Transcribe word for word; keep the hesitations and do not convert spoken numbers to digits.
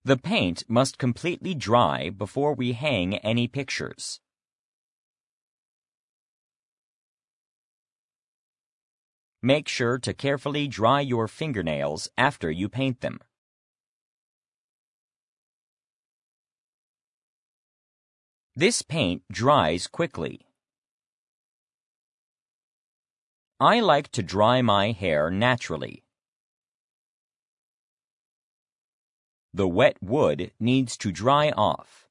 The paint must completely dry before we hang any pictures. Make sure to carefully dry your fingernails after you paint them. This paint dries quickly. I like to dry my hair naturally. The wet wood needs to dry off.